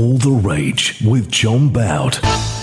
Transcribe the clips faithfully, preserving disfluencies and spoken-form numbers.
All the Rage with John Bout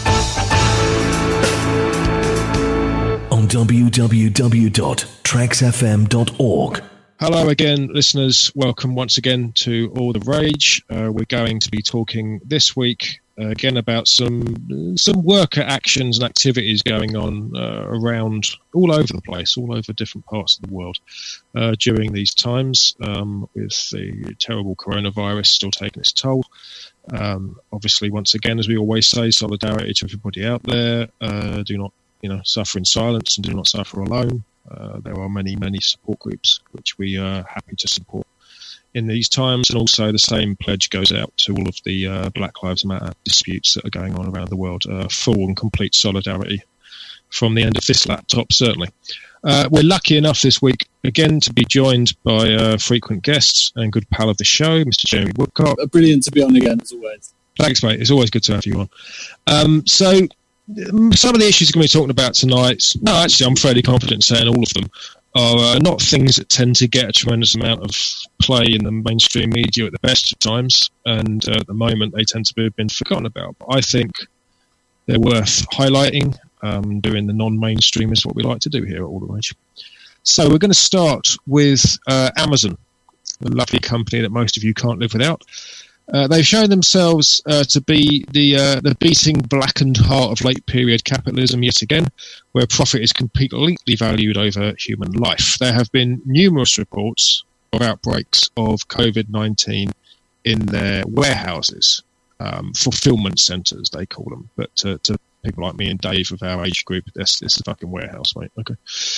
on w w w dot tracks f m dot org. Hello again, listeners. Welcome once again to All the Rage. Uh, we're going to be talking this week uh, again about some some worker actions and activities going on uh, around all over the place, all over different parts of the world uh, during these times, um, with the terrible coronavirus still taking its toll. Um, obviously, once again, as we always say, solidarity to everybody out there. Uh, do not, you know, suffer in silence and do not suffer alone. Uh, there are many, many support groups which we are happy to support in these times, and also the same pledge goes out to all of the uh, Black Lives Matter disputes that are going on around the world. Uh, full and complete solidarity from the end of this laptop, certainly. Uh, we're lucky enough this week, again, to be joined by uh, frequent guests and good pal of the show, Mister Jeremy Woodcock. Brilliant to be on again, as always. Thanks, mate. It's always good to have you on. Um, so, some of the issues we're going to be talking about tonight, no, actually, I'm fairly confident in saying all of them, are uh, not things that tend to get a tremendous amount of play in the mainstream media at the best of times, and uh, at the moment they tend to have been forgotten about. But I think they're worth highlighting. Um, doing the non-mainstream is what we like to do here at All the Rage. So we're going to start with uh, Amazon, the lovely company that most of you can't live without. Uh, they've shown themselves uh, to be the uh, the beating blackened heart of late period capitalism yet again, where profit is completely valued over human life. There have been numerous reports of outbreaks of COVID nineteen in their warehouses, um, fulfillment centres they call them, but to, to people like me and Dave of our age group, this, this is a fucking warehouse, mate. Okay.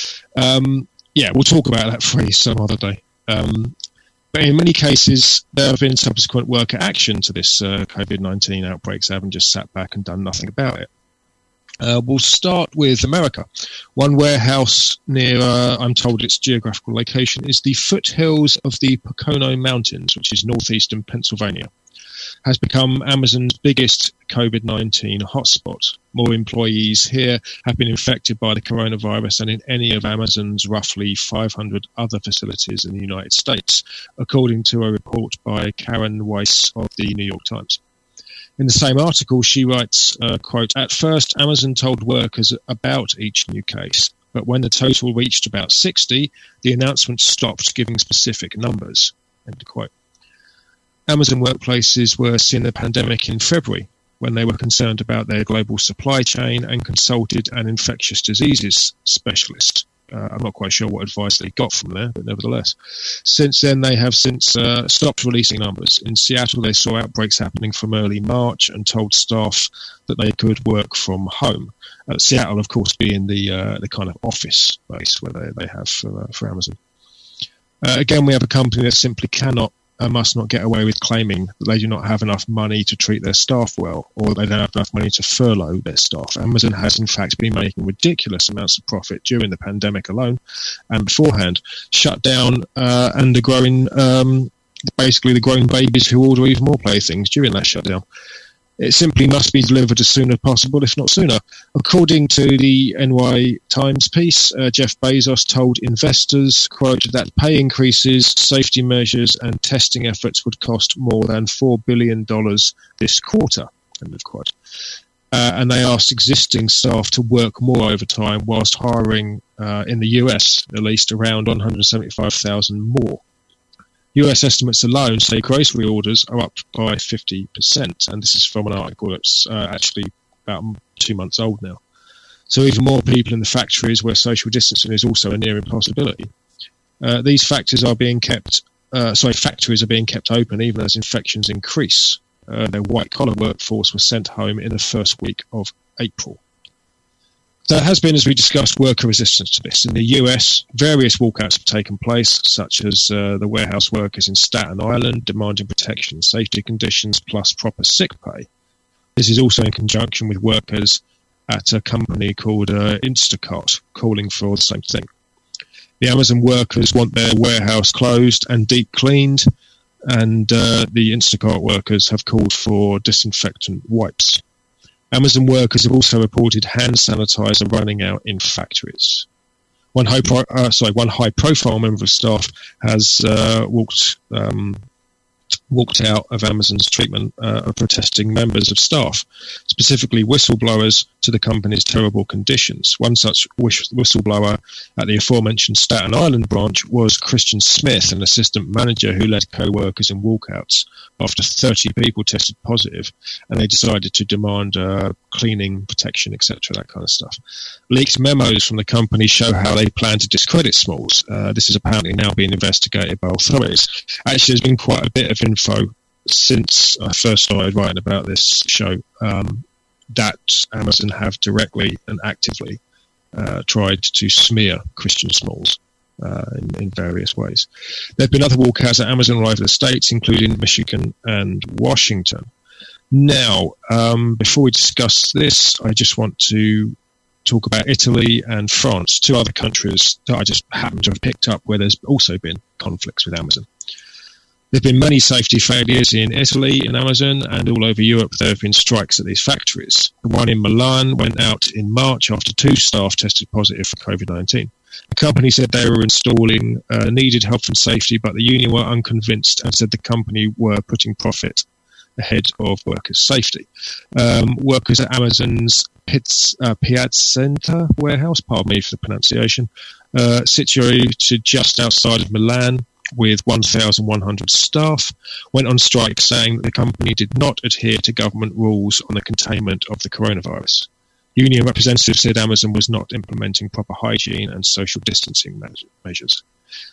Um, yeah, we'll talk about that phrase some other day. Um, but in many cases, there have been subsequent worker action to this uh, COVID nineteen outbreaks. They haven't just sat back and done nothing about it. Uh, we'll start with America. One warehouse near, uh, I'm told its geographical location, is the foothills of the Pocono Mountains, which is northeastern Pennsylvania, has become Amazon's biggest COVID nineteen hotspot. More employees here have been infected by the coronavirus than in any of Amazon's roughly five hundred other facilities in the United States, according to a report by Karen Weiss of the New York Times. In the same article, she writes, uh, quote, "At first, Amazon told workers about each new case, but when the total reached about sixty, the announcement stopped giving specific numbers." End quote. Amazon workplaces were seeing the pandemic in February, when they were concerned about their global supply chain and consulted an infectious diseases specialist. Uh, I'm not quite sure what advice they got from there, but nevertheless. Since then, they have since uh, stopped releasing numbers. In Seattle, they saw outbreaks happening from early March and told staff that they could work from home. Uh, Seattle, of course, being the uh, the kind of office base where they, they have for, uh, for Amazon. Uh, again, we have a company that simply cannot Uh, must not get away with claiming that they do not have enough money to treat their staff well, or they don't have enough money to furlough their staff. Amazon has in fact been making ridiculous amounts of profit during the pandemic alone and beforehand, shut down uh, and the growing, um, basically the growing babies who order even more playthings during that shutdown. It simply must be delivered as soon as possible, if not sooner. According to the N Y Times piece, uh, Jeff Bezos told investors, quote, that pay increases, safety measures and testing efforts would cost more than four billion dollars this quarter, end of quote. Uh, and they asked existing staff to work more overtime whilst hiring uh, in the U S at least around one hundred seventy-five thousand more. U S estimates alone say grocery orders are up by fifty percent, and this is from an article that's uh, actually about two months old now. So even more people in the factories where social distancing is also a near impossibility. Uh, these factors are being kept, uh, sorry, factories are being kept open even as infections increase. Uh, their white-collar workforce was sent home in the first week of April. There has been, as we discussed, worker resistance to this. In the U S, various walkouts have taken place, such as uh, the warehouse workers in Staten Island demanding protection and safety conditions plus proper sick pay. This is also in conjunction with workers at a company called uh, Instacart calling for the same thing. The Amazon workers want their warehouse closed and deep cleaned, and uh, the Instacart workers have called for disinfectant wipes. Amazon workers have also reported hand sanitizer running out in factories. One high, pro- uh, sorry, one high-profile member of staff has uh, walked um, walked out of Amazon's treatment uh, of protesting members of staff, specifically whistleblowers to the company's terrible conditions. One such whistleblower at the aforementioned Staten Island branch was Christian Smith, an assistant manager who led co-workers in walkouts after thirty people tested positive, and they decided to demand uh, cleaning, protection, et cetera, that kind of stuff. Leaked memos from the company show how they plan to discredit Smalls. Uh, this is apparently now being investigated by authorities. Actually, there's been quite a bit of info since I first started writing about this show um, that Amazon have directly and actively uh, tried to smear Christian Smalls uh, in, in various ways. There have been other walkouts at Amazon all over the states, including Michigan and Washington. Now, um, before we discuss this, I just want to talk about Italy and France, two other countries that I just happen to have picked up where there's also been conflicts with Amazon. There have been many safety failures in Italy in Amazon, and all over Europe there have been strikes at these factories. The one in Milan went out in March after two staff tested positive for COVID nineteen. The company said they were installing uh, needed health and safety, but the union were unconvinced and said the company were putting profit ahead of workers' safety. Um, workers at Amazon's Piz, uh, Piacenza warehouse, pardon me for the pronunciation, uh, situated just outside of Milan, with one thousand one hundred staff, went on strike saying that the company did not adhere to government rules on the containment of the coronavirus. Union representatives said Amazon was not implementing proper hygiene and social distancing measures.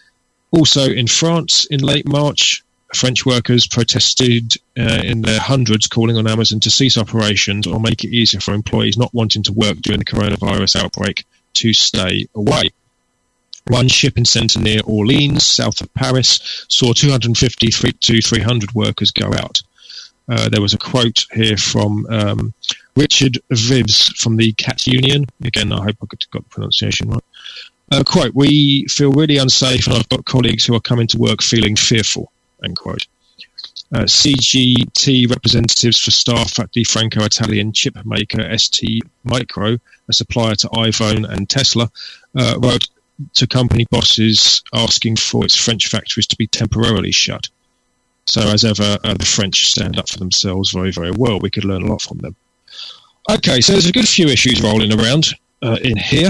Also in France, in late March, French workers protested uh, in their hundreds, calling on Amazon to cease operations or make it easier for employees not wanting to work during the coronavirus outbreak to stay away. One shipping centre near Orleans, south of Paris, saw two hundred fifty to three hundred workers go out. Uh, there was a quote here from um, Richard Vives from the C A T Union. Again, I hope I got, got the pronunciation right. Uh, quote, "We feel really unsafe and I've got colleagues who are coming to work feeling fearful," end quote. Uh, C G T representatives for staff at the Franco-Italian chip maker S T Micro, a supplier to iPhone and Tesla, uh, wrote to company bosses asking for its French factories to be temporarily shut. So as ever, uh, the French stand up for themselves very, very well. We could learn a lot from them. Okay, so there's a good few issues rolling around uh, in here.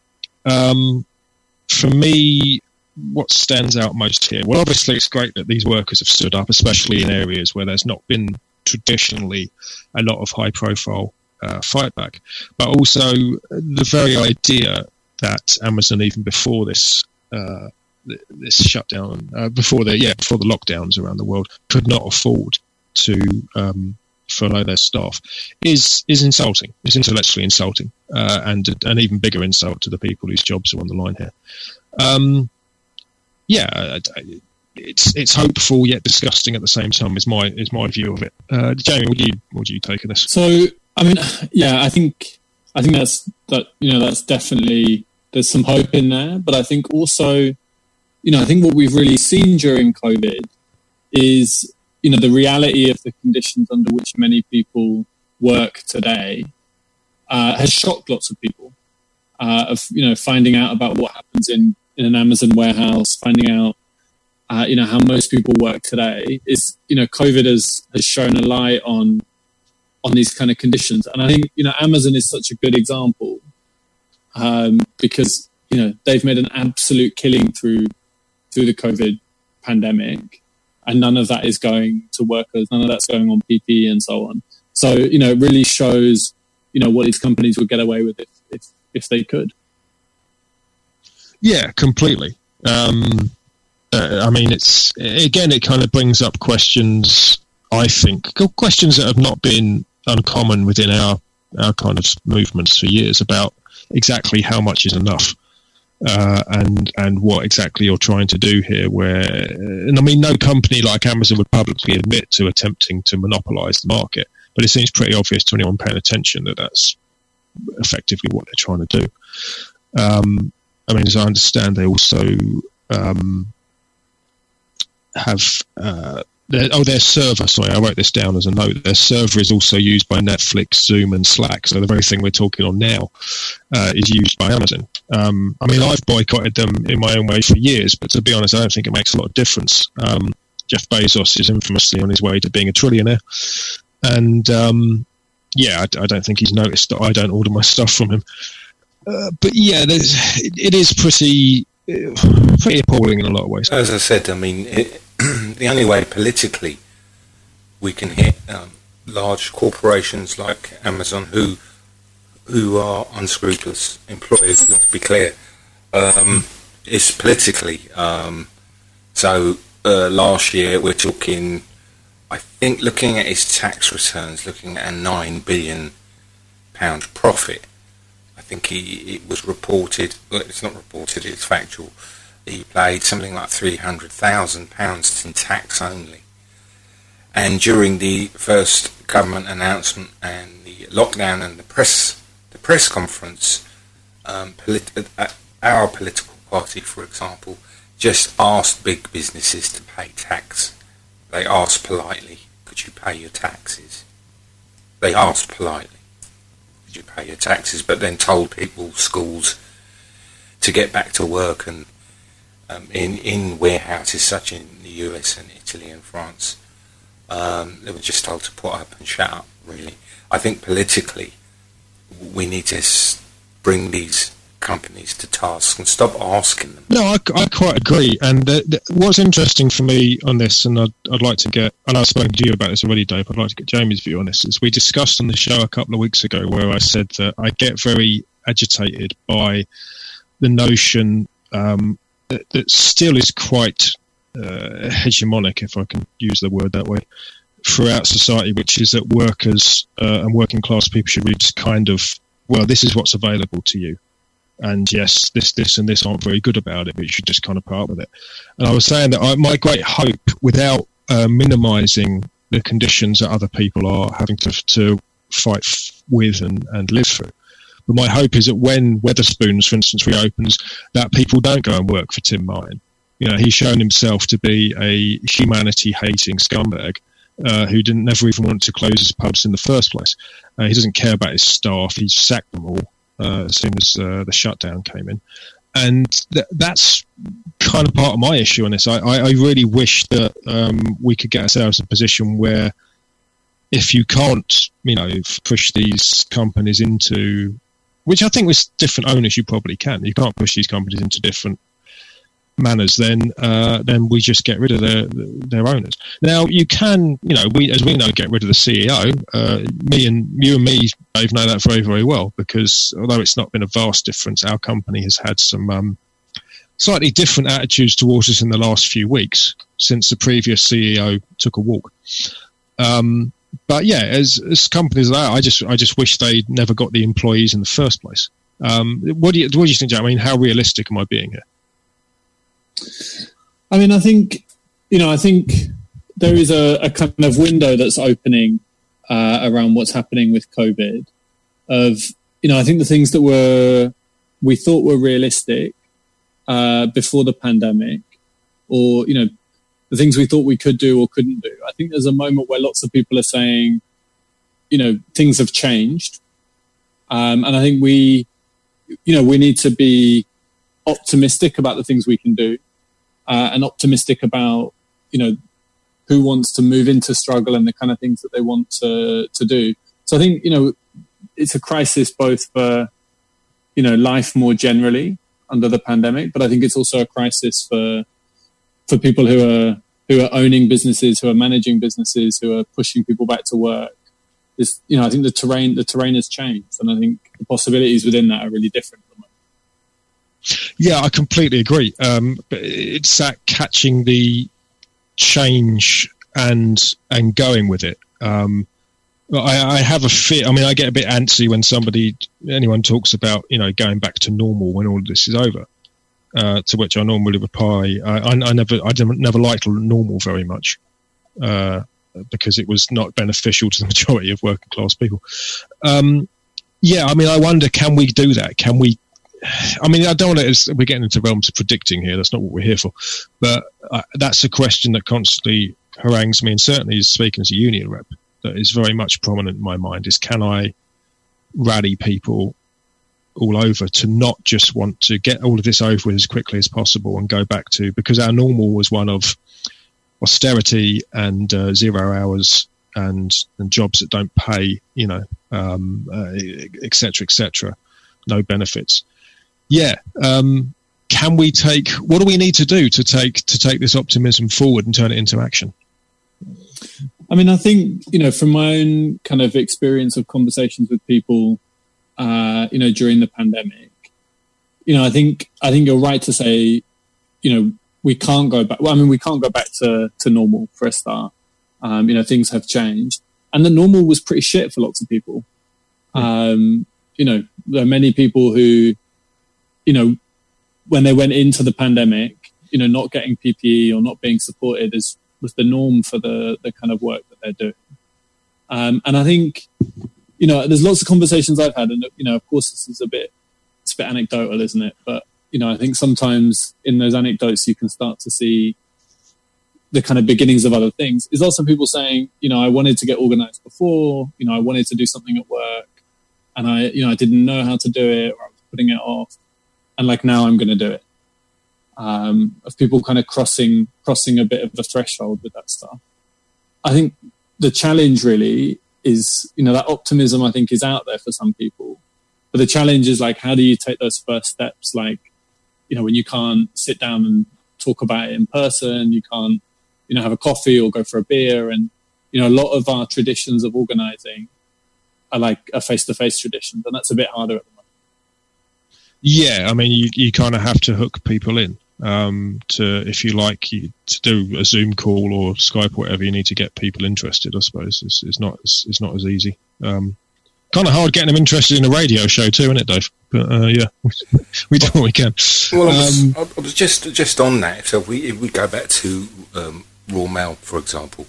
Um, for me, what stands out most here? Well, obviously it's great that these workers have stood up, especially in areas where there's not been traditionally a lot of high-profile uh, fight back. But also the very idea that Amazon, even before this uh, this shutdown, uh, before the yeah before the lockdowns around the world, could not afford to um, furlough their staff, is is insulting. It's intellectually insulting, uh, and an even bigger insult to the people whose jobs are on the line here. Um, yeah, it's it's hopeful yet disgusting at the same time. Is my is my view of it. Uh, Jamie, what do you what do you take of this? So, I mean, yeah, I think. I think that's that. You know, that's definitely there's some hope in there. But I think also, you know, I think what we've really seen during COVID is, you know, the reality of the conditions under which many people work today uh, has shocked lots of people. Uh, of you know, finding out about what happens in, in an Amazon warehouse, finding out, uh, you know, how most people work today is, you know, COVID has has shown a light on. on these kind of conditions. And I think, you know, Amazon is such a good example um, because, you know, they've made an absolute killing through through the COVID pandemic, and none of that is going to workers, none of that's going on P P E and so on. So, you know, it really shows, you know, what these companies would get away with if if, if they could. Yeah, completely. Um, uh, I mean, it's, again, it kind of brings up questions, I think, questions that have not been uncommon within our our kind of movements for years about exactly how much is enough uh, and and what exactly you're trying to do here. Where, and I mean, no company like Amazon would publicly admit to attempting to monopolize the market, but it seems pretty obvious to anyone paying attention that that's effectively what they're trying to do. Um, I mean, as I understand, they also um, have. Uh, Their, oh, their server, sorry, I wrote this down as a note. Their server is also used by Netflix, Zoom, and Slack. So the very thing we're talking on now uh, is used by Amazon. Um, I mean, I've boycotted them in my own way for years, but to be honest, I don't think it makes a lot of difference. Um, Jeff Bezos is infamously on his way to being a trillionaire. And, um, yeah, I, I don't think he's noticed that I don't order my stuff from him. Uh, but, yeah, there's, it, it is pretty, pretty appalling in a lot of ways. As I said, I mean, it, the only way politically we can hit um, large corporations like Amazon, who who are unscrupulous employers, let's be clear, um, is politically. Um, so uh, last year we're talking, I think, looking at his tax returns, looking at a nine billion pound profit. I think he it was reported. Well, it's not reported; it's factual. He paid something like three hundred thousand pounds in tax only. And during the first government announcement and the lockdown and the press, the press conference, um, polit- uh, our political party, for example, just asked big businesses to pay tax. They asked politely, "Could you pay your taxes?" They asked politely, "Could you pay your taxes?" But then told people, schools, to get back to work, and um, in in warehouses such in the U S and Italy and France. Um, they were just told to put up and shut up, really. I think politically we need to s- bring these companies to task and stop asking them. No, I, I quite agree. And the, the, what's interesting for me on this, and I'd, I'd like to get, and I've spoken to you about this already, Dave, I'd like to get Jamie's view on this, is we discussed on the show a couple of weeks ago where I said that I get very agitated by the notion um, that, that still is quite Uh, hegemonic, if I can use the word that way, throughout society, which is that workers uh, and working class people should be just kind of, well, this is what's available to you, and yes, this, this, and this aren't very good about it, but you should just kind of put up with it. And I was saying that I, my great hope, without uh, minimising the conditions that other people are having to to fight f- with and, and live through, but my hope is that when Wetherspoons, for instance, reopens, that people don't go and work for Tim Martin. You know, he's shown himself to be a humanity-hating scumbag uh, who didn't never even want to close his pubs in the first place. Uh, he doesn't care about his staff. He sacked them all uh, as soon as uh, the shutdown came in. And th- that's kind of part of my issue on this. I, I, I really wish that um, we could get ourselves in a position where if you can't, you know, push these companies into, which I think with different owners you probably can. You can't push these companies into different manners, then uh, then we just get rid of their their owners. Now you can, you know, we as we know, get rid of the C E O. Uh, me and you and me, Dave, know that very very well, because although it's not been a vast difference, our company has had some um, slightly different attitudes towards us in the last few weeks since the previous C E O took a walk. Um, but yeah, as as companies like that, I just I just wish they never got the employees in the first place. Um, what do you what do you think, Jack? I mean, how realistic am I being here? I mean, I think, you know, I think there is a, a kind of window that's opening uh, around what's happening with COVID of, you know, I think the things that were, we thought were realistic uh, before the pandemic, or, you know, the things we thought we could do or couldn't do. I think there's a moment where lots of people are saying, you know, things have changed. Um, and I think we, you know, we need to be optimistic about the things we can do. Uh, and optimistic about, you know, who wants to move into struggle and the kind of things that they want to to do. So I think, you know, it's a crisis both for, you know, life more generally under the pandemic, but I think it's also a crisis for for people who are who are owning businesses, who are managing businesses, who are pushing people back to work. It's, you know, I think the terrain the terrain has changed, and I think the possibilities within that are really different. Yeah, I completely agree. Um, but it's that catching the change and and going with it. Um, I, I have a fear. I mean, I get a bit antsy when somebody, anyone talks about, you know, going back to normal when all of this is over. Uh, to which I normally reply, I, I, I never, I never liked normal very much uh, because it was not beneficial to the majority of working class people. Um, yeah, I mean, I wonder, can we do that? Can we? I mean, I don't want to, we're getting into realms of predicting here. That's not what we're here for. But uh, that's a question that constantly harangues me, and certainly is speaking as a union rep, that is very much prominent in my mind, is can I rally people all over to not just want to get all of this over with as quickly as possible and go back to, because our normal was one of austerity and uh, zero hours and, and jobs that don't pay, you know, um, uh, et cetera, et cetera, no benefits. Yeah. Um, can we take, what do we need to do to take, to take this optimism forward and turn it into action? I mean, I think, you know, from my own kind of experience of conversations with people, uh, you know, during the pandemic, you know, I think, I think you're right to say, you know, we can't go back. Well, I mean, we can't go back to, to normal for a start. Um, you know, things have changed, and the normal was pretty shit for lots of people. Um, you know, there are many people who, you know, when they went into the pandemic, you know, not getting P P E or not being supported is, was the norm for the, the kind of work that they're doing. Um, and I think, you know, there's lots of conversations I've had, and, you know, of course this is a bit, it's a bit anecdotal, isn't it? But, you know, I think sometimes in those anecdotes you can start to see the kind of beginnings of other things. Is also people saying, you know, I wanted to get organized before, you know, I wanted to do something at work, and I, you know, I didn't know how to do it, or I was putting it off. And like, now I'm going to do it. Um, of people kind of crossing, crossing a bit of a threshold with that stuff. I think the challenge really is, you know, that optimism I think is out there for some people, but the challenge is like, how do you take those first steps? Like, you know, when you can't sit down and talk about it in person, you can't, you know, have a coffee or go for a beer. And, you know, a lot of our traditions of organizing are like a face-to-face traditions, and that's a bit harder at the moment. Yeah, I mean, you, you kind of have to hook people in um, to, if you like, you, to do a Zoom call or Skype or whatever. You need to get people interested. I suppose it's, it's not it's, it's not as easy. Um, kind of hard getting them interested in a radio show too, isn't it, Dave? But uh, yeah, we do what we can. Well, I was, um, I was just just on that. So if we if we go back to um, Royal Mail, for example,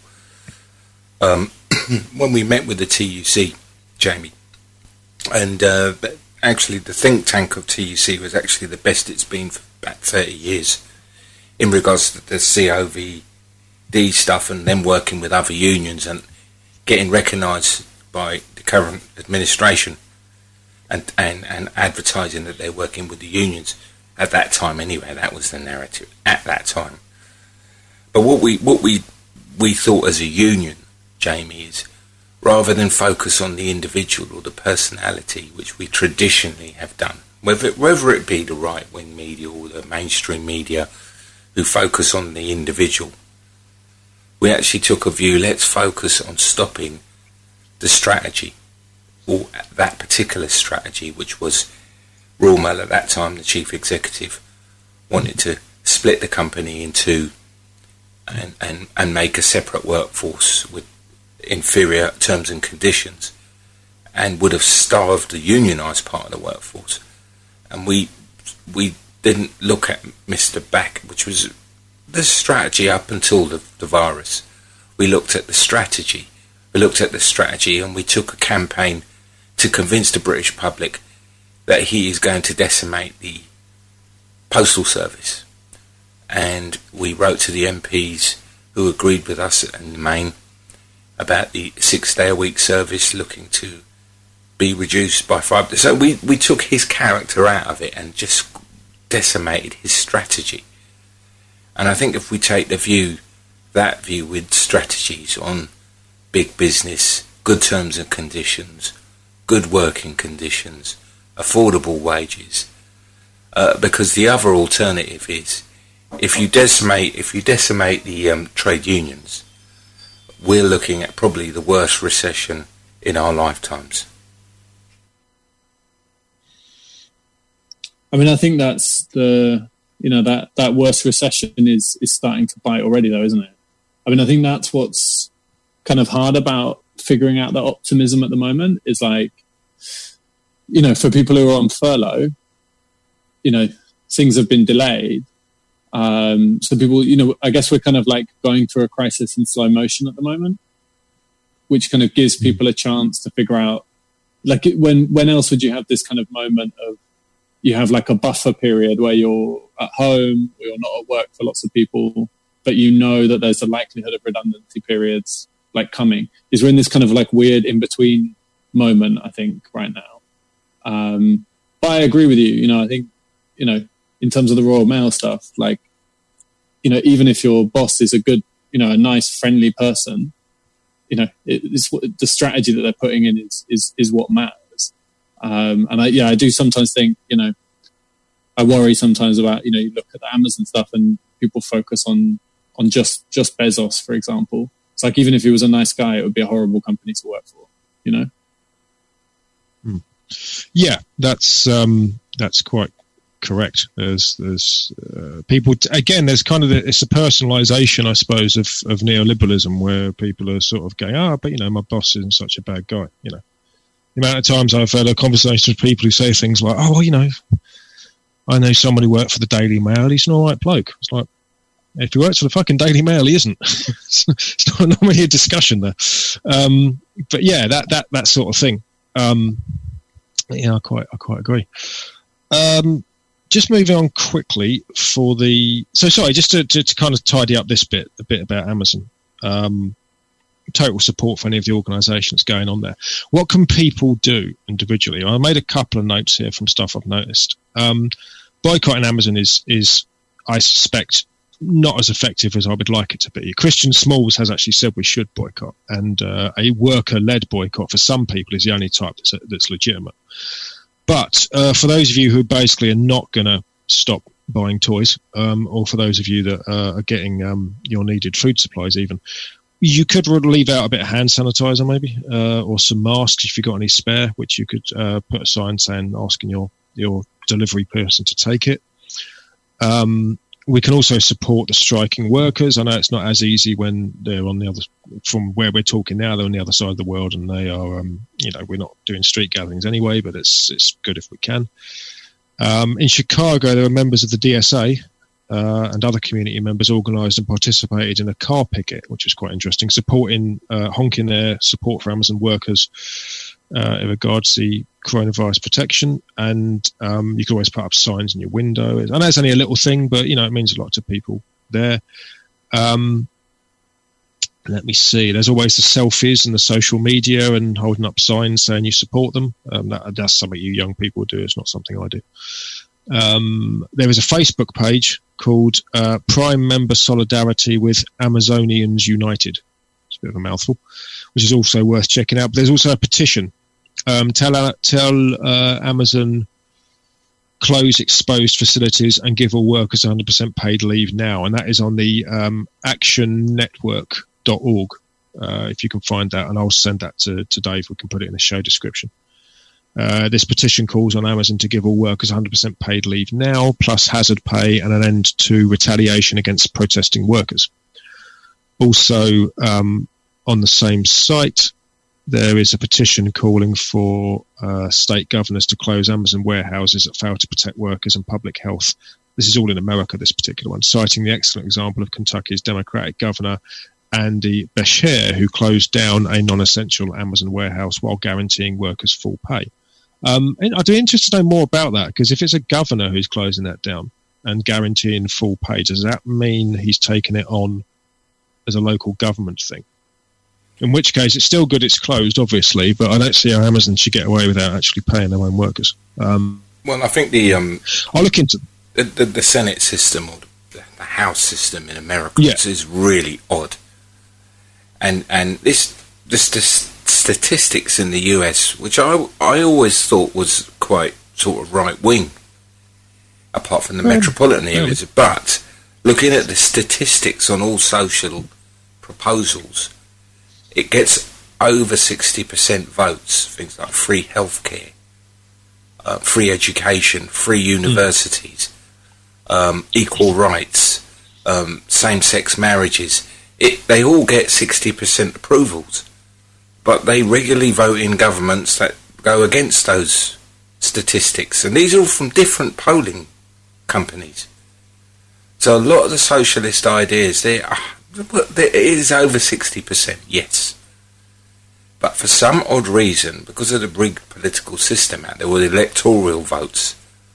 um, when we met with the T U C, Jamie, and uh, actually the think tank of T U C was actually the best it's been for about thirty years in regards to the C O V D stuff, and them working with other unions and getting recognised by the current administration, and, and, and advertising that they're working with the unions. At that time anyway, that was the narrative at that time. But what we what we we thought as a union, Jamie, is rather than focus on the individual or the personality, which we traditionally have done, whether whether it be the right-wing media or the mainstream media who focus on the individual, we actually took a view, let's focus on stopping the strategy, or that particular strategy, which was Royal Mail at that time, the chief executive, wanted to split the company in two and, and, and make a separate workforce with inferior terms and conditions, and would have starved the unionised part of the workforce. And we we didn't look at Mister Back, which was the strategy up until the, the virus. We looked at the strategy. We looked at the strategy and we took a campaign to convince the British public that he is going to decimate the postal service. And we wrote to the M Ps who agreed with us in the main about the six-day-a-week service looking to be reduced by five. So we, we took his character out of it and just decimated his strategy. And I think if we take the view, that view with strategies on big business, good terms and conditions, good working conditions, affordable wages, uh, because the other alternative is if you decimate if you decimate the um, trade unions, we're looking at probably the worst recession in our lifetimes. I mean, I think that's the, you know, that, that worst recession is, is starting to bite already though, isn't it? I mean, I think that's what's kind of hard about figuring out that optimism at the moment is like, you know, for people who are on furlough, you know, things have been delayed. Um, so people, you know, I guess we're kind of like going through a crisis in slow motion at the moment, which kind of gives people a chance to figure out, like, when when else would you have this kind of moment of, you have like a buffer period where you're at home, or you're not at work for lots of people, but you know that there's a likelihood of redundancy periods like coming. Is we're in this kind of like weird in-between moment, I think, right now. Um, but I agree with you, you know, I think, you know, in terms of the Royal Mail stuff, like, you know, even if your boss is a good, you know, a nice, friendly person, you know, it, it's what, the strategy that they're putting in is is is what matters. Um, and I, yeah, I do sometimes think, you know, I worry sometimes about, you know, you look at the Amazon stuff and people focus on on just just Bezos, for example. It's like, even if he was a nice guy, it would be a horrible company to work for, you know? Mm. Yeah, that's um, that's quite correct. There's there's uh, people t- again. There's kind of the, it's a personalisation, I suppose, of, of neoliberalism, where people are sort of going, ah, oh, but you know, my boss isn't such a bad guy. You know, the amount of times I've had a conversation with people who say things like, oh, well, you know, I know somebody who worked for the Daily Mail. He's an all right bloke. It's like, if he works for the fucking Daily Mail, he isn't. it's not, not really a discussion there. Um, but yeah, that that that sort of thing. Um, yeah, I quite I quite agree. Um, just moving on quickly for the so sorry, just to, to, to kind of tidy up this bit a bit about Amazon. Um, total support for any of the organisations going on there. What can people do individually? I made a couple of notes here from stuff I've noticed. Um, boycotting Amazon is is I suspect not as effective as I would like it to be. Christian Smalls has actually said we should boycott, and uh, a worker-led boycott for some people is the only type that's, that's legitimate. But uh, for those of you who basically are not going to stop buying toys, um, or for those of you that uh, are getting um, your needed food supplies even, you could leave out a bit of hand sanitizer maybe, uh, or some masks if you've got any spare, which you could uh, put a sign saying, asking your, your delivery person to take it. Um, we can also support the striking workers. I know it's not as easy when they're on the other, from where we're talking now, they're on the other side of the world, and they are, um, you know, we're not doing street gatherings anyway, but it's it's good if we can. Um, in Chicago, there are members of the D S A uh, and other community members organised and participated in a car picket, which was quite interesting, supporting, uh, honking their support for Amazon workers uh, in regards to the coronavirus protection. And um, you can always put up signs in your window. I know it's only a little thing, but, you know, it means a lot to people there. Um, let me see. There's always the selfies and the social media and holding up signs saying you support them. Um, that, that's something you young people do. It's not something I do. Um, there is a Facebook page called uh, Prime Member Solidarity with Amazonians United. It's a bit of a mouthful, which is also worth checking out. But there's also a petition. Um, tell uh, tell uh, Amazon close exposed facilities and give all workers one hundred percent paid leave now. And that is on the um, action network dot org, uh, if you can find that. And I'll send that to, to Dave. We can put it in the show description. Uh, this petition calls on Amazon to give all workers one hundred percent paid leave now, plus hazard pay and an end to retaliation against protesting workers. Also, um, on the same site, there is a petition calling for uh, state governors to close Amazon warehouses that fail to protect workers and public health. This is all in America, this particular one, citing the excellent example of Kentucky's Democratic governor, Andy Beshear, who closed down a non-essential Amazon warehouse while guaranteeing workers full pay. Um, and I'd be interested to know more about that, because if it's a governor who's closing that down and guaranteeing full pay, does that mean he's taken it on as a local government thing? In which case, it's still good it's closed, obviously, but I don't see how Amazon should get away without actually paying their own workers. Um, well, I think the... Um, I'll look into... The, the, the Senate system, or the, the House system in America, yeah. is really odd. And and this, this, this statistics in the U S, which I, I always thought was quite sort of right-wing, apart from the um, metropolitan areas, yeah. But looking at the statistics on all social proposals, it gets over sixty percent votes, things like free healthcare, uh, free education, free universities, mm. um, equal rights, um, same-sex marriages. It, they all get sixty percent approvals, but they regularly vote in governments that go against those statistics. And these are all from different polling companies. So a lot of the socialist ideas, they are... It is over sixty percent, yes. But for some odd reason, because of the rigged political system out there, or the electoral votes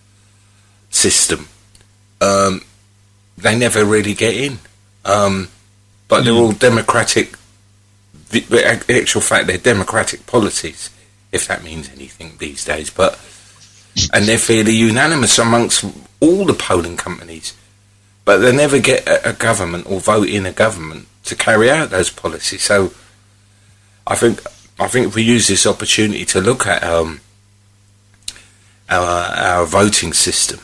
system, um, they never really get in. Um, but mm. they're all democratic, the actual fact they're democratic policies, if that means anything these days. But and they're fairly unanimous amongst all the polling companies. But they never get a, a government or vote in a government to carry out those policies. So I think I think if we use this opportunity to look at um, our our voting system.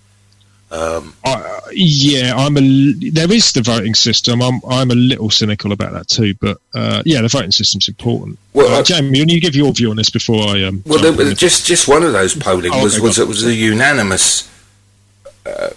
Um, uh, yeah, I'm a. There is the voting system. I'm I'm a little cynical about that too. But uh, yeah, the voting system's important. Well, uh, Jamie, can you give your view on this before I um? Well, there, just just one of those polling oh, was okay, was it was a unanimous. Uh,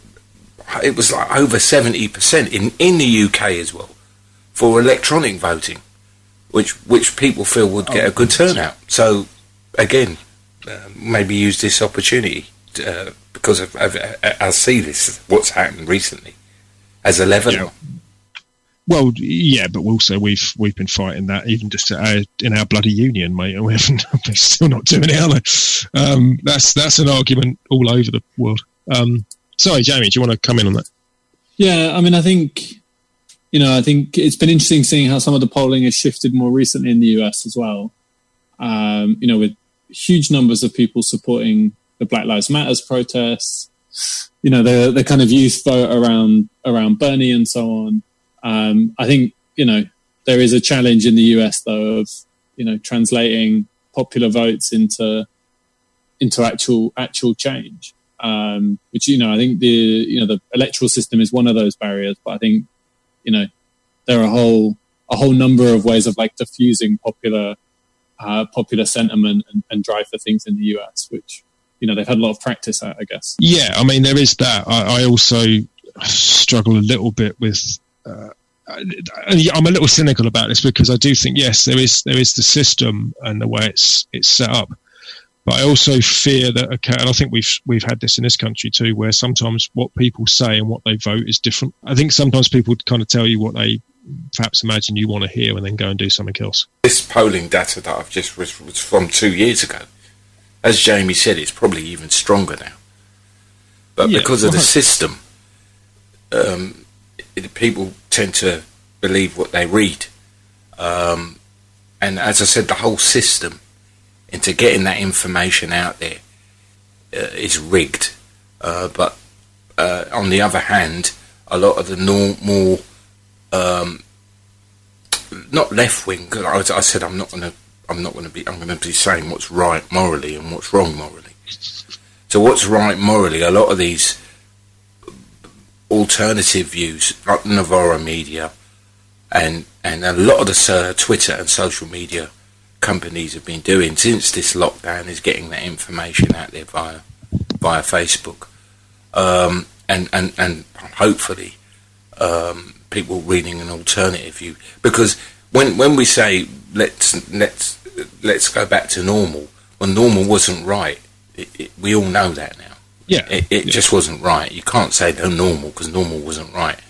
it was like over seventy percent in in the U K as well for electronic voting, which which people feel would get oh, a good turnout. So again, uh, maybe use this opportunity. Uh, because of, of, I see this, what's happened recently, as a leveler. Yeah. Well, yeah, but also we've we've been fighting that even just our, in our bloody union, mate, and we haven't, we're still not doing it, are they? Um, that's that's an argument all over the world. Um, sorry, Jamie, do you want to come in on that? Yeah, I mean, I think you know, I think it's been interesting seeing how some of the polling has shifted more recently in the U S as well. Um, you know, with huge numbers of people supporting the Black Lives Matters protests, you know, the the kind of youth vote around around Bernie and so on. Um, I think, you know, there is a challenge in the U S though of, you know, translating popular votes into into actual actual change. Um, which, you know, I think the you know the electoral system is one of those barriers, but I think, you know, there are a whole a whole number of ways of like diffusing popular uh, popular sentiment and, and drive for things in the U S, which, you know, they've had a lot of practice at, I guess. Yeah, I mean, there is that. I, I also struggle a little bit with. Uh, I'm a little cynical about this because I do think, yes, there is there is the system and the way it's it's set up, but I also fear that. Okay, and I think we've we've had this in this country too, where sometimes what people say and what they vote is different. I think sometimes people kind of tell you what they perhaps imagine you want to hear and then go and do something else. This polling data that I've just was, was from two years ago. As Jamie said, it's probably even stronger now. But yeah, because of the system, um, it, people tend to believe what they read. Um, and as I said, the whole system into getting that information out there uh, is rigged. Uh, but uh, on the other hand, a lot of the no, more, um, not left-wing, because I, I said I'm not going to I'm not going to be. I'm going to be saying what's right morally and what's wrong morally. So, what's right morally? A lot of these alternative views, like Novara Media, and and a lot of the uh, Twitter and social media companies have been doing since this lockdown is getting that information out there via via Facebook, um, and and and hopefully um, people reading an alternative view, because when when we say let's let's let's go back to normal, well, normal wasn't right. It, it, we all know that now. Yeah, it, it yeah. just wasn't right. You can't say no normal because normal wasn't right.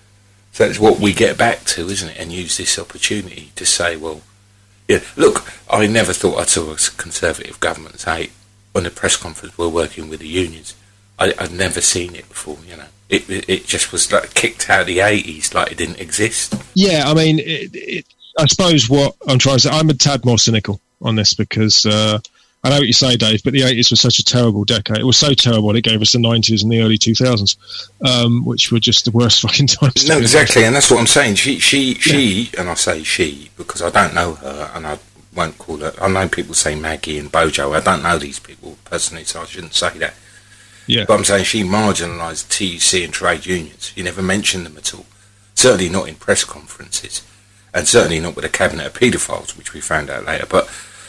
So that's what we get back to, isn't it? And use this opportunity to say, well, yeah, look, I never thought I saw a conservative government say on the press conference we're working with the unions. I, I'd never seen it before. You know, it it, it just was like kicked out of the eighties, like it didn't exist. Yeah, I mean, it, it, I suppose what I'm trying to say, I'm a tad more cynical on this because uh, I know what you say, Dave, but the eighties was such a terrible decade. It was so terrible it gave us the nineties and the early two thousands, um, which were just the worst fucking times. No, exactly, and that's what I'm saying. She, she, she, yeah. And I say she because I don't know her, and I won't call her. I know people say Maggie and Bojo. I don't know these people personally, so I shouldn't say that. Yeah. But I'm saying she marginalised T U C and trade unions. You never mentioned them at all. Certainly not in press conferences. And certainly not with a cabinet of paedophiles, which we found out later. But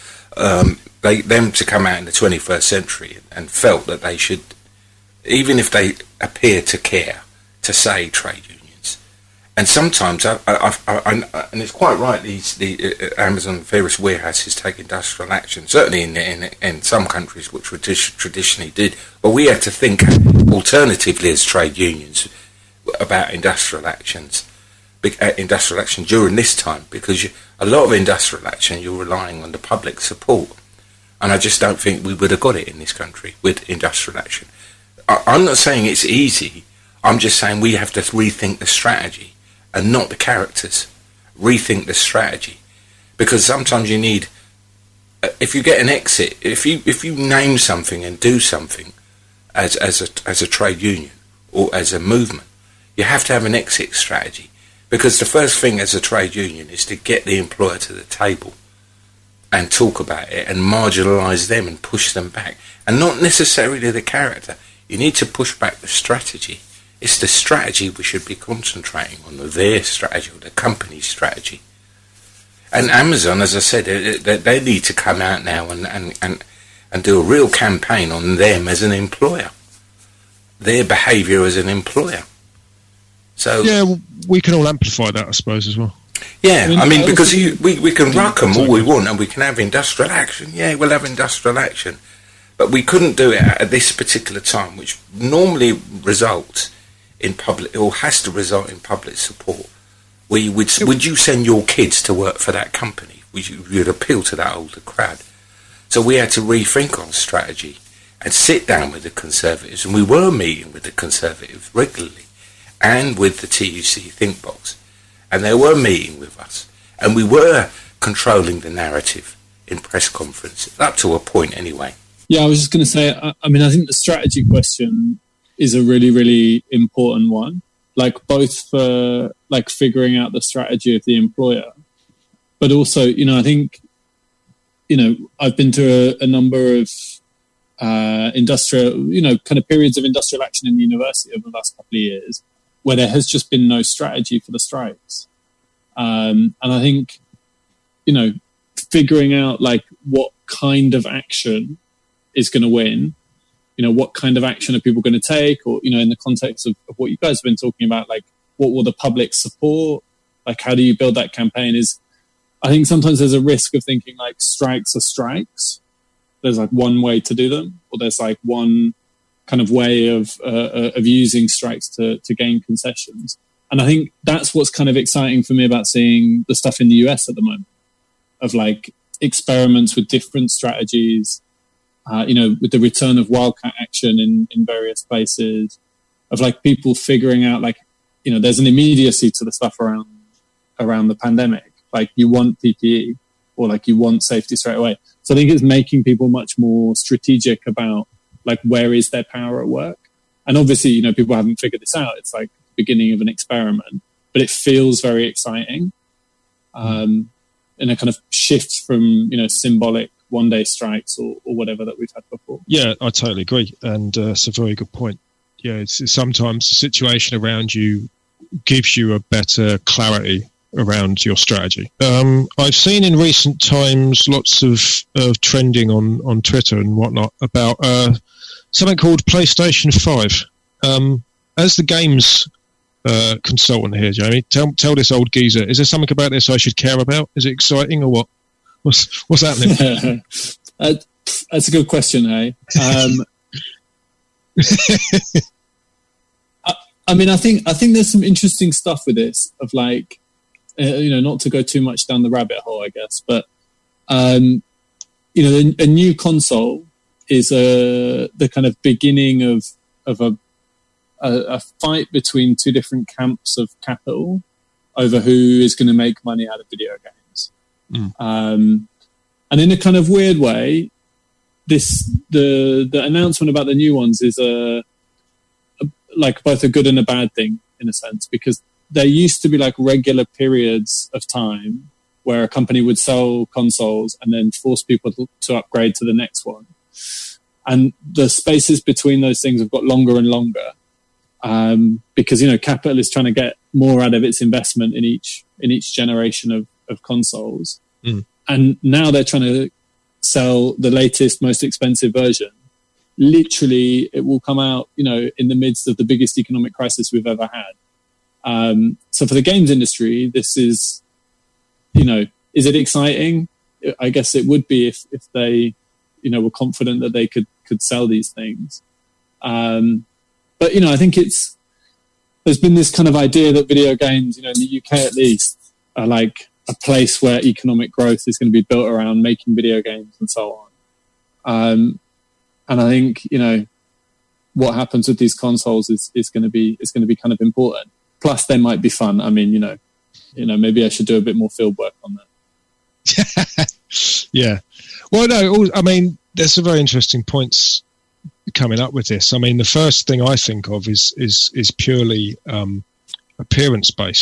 um, they, them to come out in the twenty-first century and felt that they should, even if they appear to care, to say trade unions. And sometimes, I, I, I, I, and it's quite right, these, the uh, Amazon various warehouses take industrial action, certainly in, in, in some countries which tradi- traditionally did. But we have to think alternatively as trade unions about industrial actions. industrial action during this time, because you, a lot of industrial action you're relying on the public support, and I just don't think we would have got it in this country with industrial action. I, I'm not saying it's easy, I'm just saying we have to rethink the strategy and not the characters. Rethink the strategy, because sometimes you need, if you get an exit, if you if you name something and do something as as a as a trade union or as a movement, you have to have an exit strategy. Because the first thing as a trade union is to get the employer to the table and talk about it and marginalise them and push them back. And not necessarily the character. You need to push back the strategy. It's the strategy we should be concentrating on, their strategy, or the company's strategy. And Amazon, as I said, they, they need to come out now and, and, and, and do a real campaign on them as an employer, their behaviour as an employer. So yeah, well, we can all amplify that, I suppose, as well. Yeah, I mean, I mean I because also- you, we, we can ruck them all we want, and we can have industrial action. Yeah, we'll have industrial action. But we couldn't do it at this particular time, which normally results in public, or has to result in public support. We would, would you send your kids to work for that company? Would you would appeal to that older crowd? So we had to rethink our strategy and sit down with the Conservatives, and we were meeting with the Conservatives regularly, and with the T U C Think Box, and they were meeting with us, and we were controlling the narrative in press conferences, up to a point anyway. Yeah, I was just going to say, I, I mean, I think the strategy question is a really, really important one. Like both for like figuring out the strategy of the employer, but also, you know, I think, you know, I've been to a, a number of uh, industrial, you know, kind of periods of industrial action in the university over the last couple of years, where there has just been no strategy for the strikes. Um, and I think, you know, figuring out like what kind of action is going to win, you know, what kind of action are people going to take, or, you know, in the context of, of what you guys have been talking about, like what will the public support, like how do you build that campaign, is I think sometimes there's a risk of thinking like strikes are strikes. There's like one way to do them, or there's like one kind of way of uh, of using strikes to, to gain concessions. And I think that's what's kind of exciting for me about seeing the stuff in the U S at the moment, of like experiments with different strategies, uh, you know, with the return of wildcat action in, in various places, of like people figuring out like, you know, there's an immediacy to the stuff around around the pandemic. Like you want P P E, or like you want safety straight away. So I think it's making people much more strategic about like where is their power at work. And obviously, you know, people haven't figured this out. It's like the beginning of an experiment, but it feels very exciting. Um, and a kind of shift from, you know, symbolic one day strikes or, or whatever that we've had before. Yeah, I totally agree. And uh, it's a very good point. Yeah, it's, it's sometimes the situation around you gives you a better clarity around your strategy. Um, I've seen in recent times lots of, of trending on, on Twitter and whatnot about uh, something called PlayStation five. Um, as the games uh, consultant here, Jamie, tell tell this old geezer, is there something about this I should care about? Is it exciting or what? What's what's happening? uh, that's a good question, hey? Um, I, I mean, I think I think there's some interesting stuff with this, of like, uh, you know, not to go too much down the rabbit hole, I guess, but um, you know, a, a new console is a the kind of beginning of of a, a a fight between two different camps of capital over who is going to make money out of video games. Mm. Um, and in a kind of weird way, this the the announcement about the new ones is a, a like both a good and a bad thing in a sense, because there used to be like regular periods of time where a company would sell consoles and then force people to, to upgrade to the next one. And the spaces between those things have got longer and longer, um, because, you know, capital is trying to get more out of its investment in each in each generation of, of consoles. Mm. And now they're trying to sell the latest, most expensive version. Literally, it will come out, you know, in the midst of the biggest economic crisis we've ever had. Um, so for the games industry, this is, you know, is it exciting? I guess it would be if, if they, you know, were confident that they could, could sell these things. Um, but, you know, I think it's, there's been this kind of idea that video games, you know, in the U K at least, are like a place where economic growth is going to be built around making video games and so on. Um, and I think, you know, what happens with these consoles is, is going to be, is going to be kind of important. Plus, they might be fun. I mean, you know, you know, maybe I should do a bit more field work on that. Yeah. Well, no, I mean, there's some very interesting points coming up with this. I mean, the first thing I think of is is is purely um, appearance based.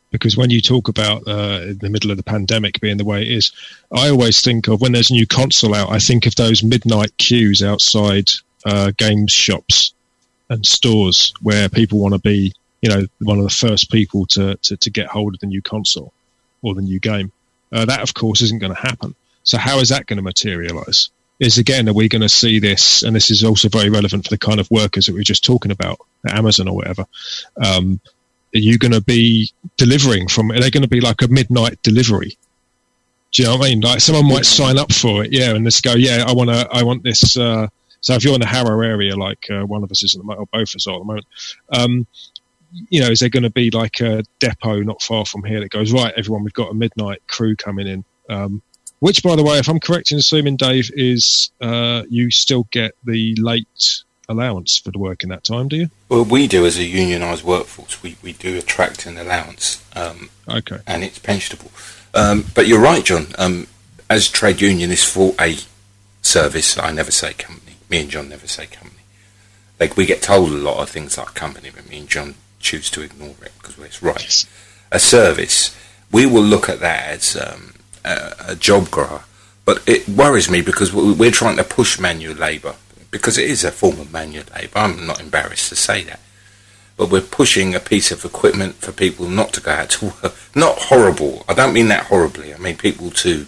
Because when you talk about uh, in the middle of the pandemic being the way it is, I always think of when there's a new console out, I think of those midnight queues outside uh, games shops and stores where people want to be, you know, one of the first people to, to, to get hold of the new console or the new game. Uh, that, of course, isn't going to happen. So how is that going to materialise? Is, again, are we going to see this, and this is also very relevant for the kind of workers that we were just talking about at Amazon or whatever, um, are you going to be delivering from, are they going to be like a midnight delivery? Do you know what I mean? Like someone might sign up for it, yeah, and just go, yeah, I want to, I want this. Uh, so if you're in the Harrow area, like uh, one of us is at the moment, or both of us are at the moment, um, you know, is there going to be like a depot not far from here that goes, right, everyone, we've got a midnight crew coming in, um, which, by the way, if I'm correct in assuming, Dave, is uh, you still get the late allowance for the work in that time, do you? Well, we do as a unionised workforce. We, we do attract an allowance. Um, okay. And it's pensionable. Um, but you're right, John. Um, as trade unionists for a service, I never say company. Me and John never say company. Like, we get told a lot of things like company, but me and John choose to ignore it because it's right. Yes. A service, we will look at that as um, a, a job grower. But it worries me because we're trying to push manual labour, because it is a form of manual labour. I'm not embarrassed to say that. But we're pushing a piece of equipment for people not to go out to work. Not horrible. I don't mean that horribly. I mean people to,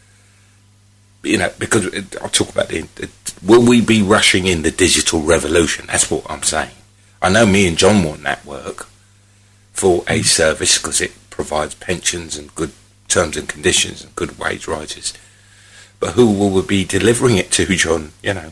you know, because it, I'll talk about the, the, will we be rushing in the digital revolution? That's what I'm saying. I know me and John want that work for a service because it provides pensions and good terms and conditions and good wage rises. But who will we be delivering it to, John? You know,